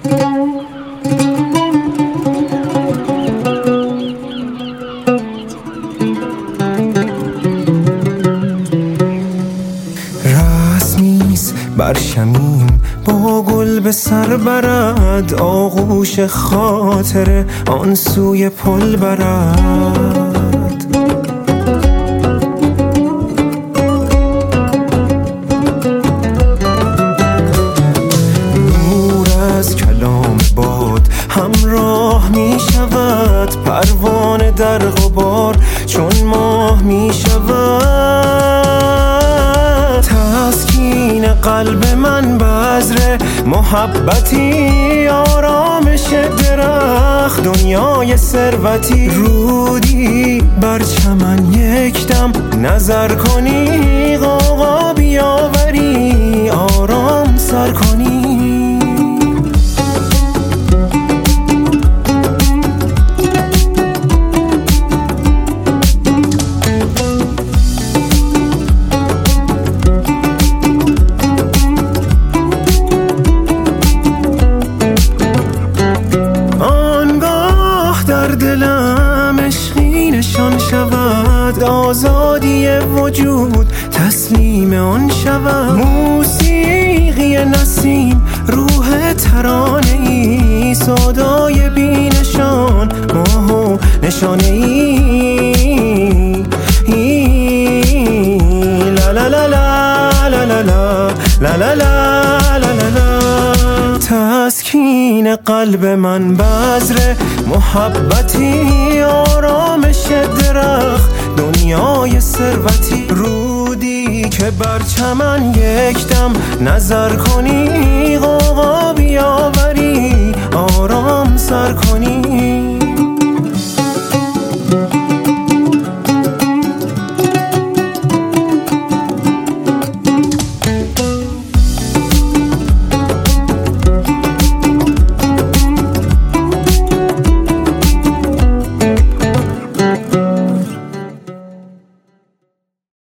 بر شمیم با گل به سر برد، آغوش خاطر آن سوی پل برد. نور از کلام باد همراه می شود، پروانه در غبار چون ماه می شود. تسکین قلب من بذر محبتی، آرامش درخت دنیای ثروتی. رودی بر چمن یک دم نظر کنی، غوغا بیاوری آرام سر کنی. دلم عشقی نشان شود، آزادی وجود تسلیم آن شود. موسیقی نسیم روح ترانه ای، صدای بی نشان ماه و نشانه ای. لا لا لا لا لا لا لا لا لا لا لا. تسکین قلب من بذر محبتی، آرامش درخت دنیای ثروتی. رودی که بر چمن یک دم نظر کنی،